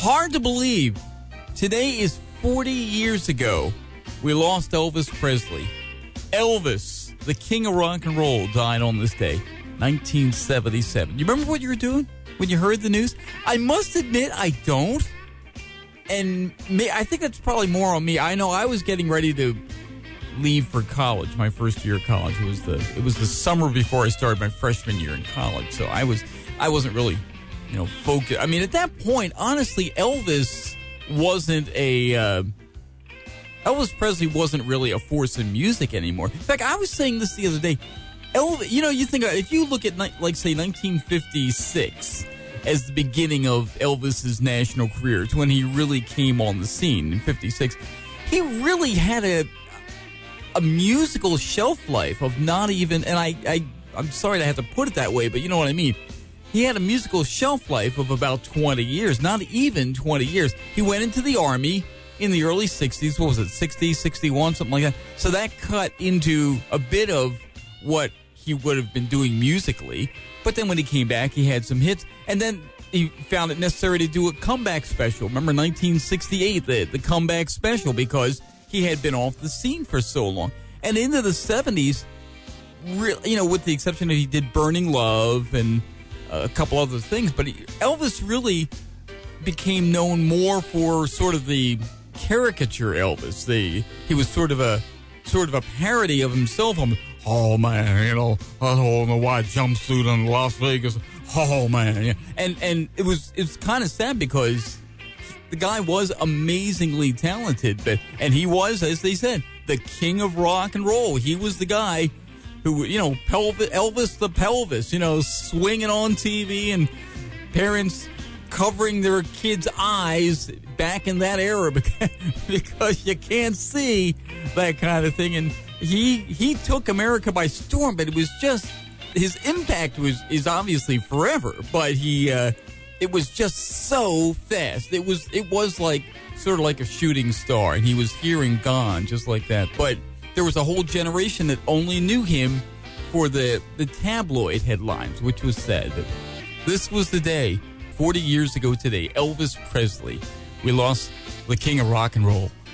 Hard to believe. Today is 40 years ago. We lost Elvis Presley. Elvis, the king of rock and roll, died on this day, 1977. You remember what you were doing when you heard the news? I must admit I don't. And I think that's probably more on me. I know I was getting ready to leave for college, my first year of college. It was the summer before I started my freshman year in college. So I wasn't really, focused. I mean, at that point, honestly, Elvis Presley wasn't really a force in music anymore. In fact, I was saying this the other day. Elvis, you think if you look at say 1956 as the beginning of Elvis's national career, it's when he really came on the scene in 56. He really had a musical shelf life of not even, and I'm sorry to have to put it that way, but you know what I mean. He had a musical shelf life of about 20 years, not even 20 years. He went into the Army in the early 60s. What was it, 60, 61, something like that? So that cut into a bit of what he would have been doing musically. But then when he came back, he had some hits. And then he found it necessary to do a comeback special. Remember 1968, the comeback special, because he had been off the scene for so long. And into the 70s, with the exception that he did Burning Love and a couple other things, but Elvis really became known more for sort of the caricature Elvis. He was sort of a parody of himself. Oh man, I hold the white jumpsuit in Las Vegas. Oh man, yeah. And it's kind of sad because the guy was amazingly talented, and he was, as they said, the king of rock and roll. He was the guy who, Elvis the pelvis, swinging on TV, and parents covering their kids' eyes back in that era because you can't see that kind of thing. And he took America by storm, but it was just, his impact is obviously forever, but it was just so fast. It was like sort of like a shooting star, and he was here and gone just like that. But there was a whole generation that only knew him for the tabloid headlines, which was sad. This was the day, 40 years ago today, Elvis Presley. We lost the king of rock and roll.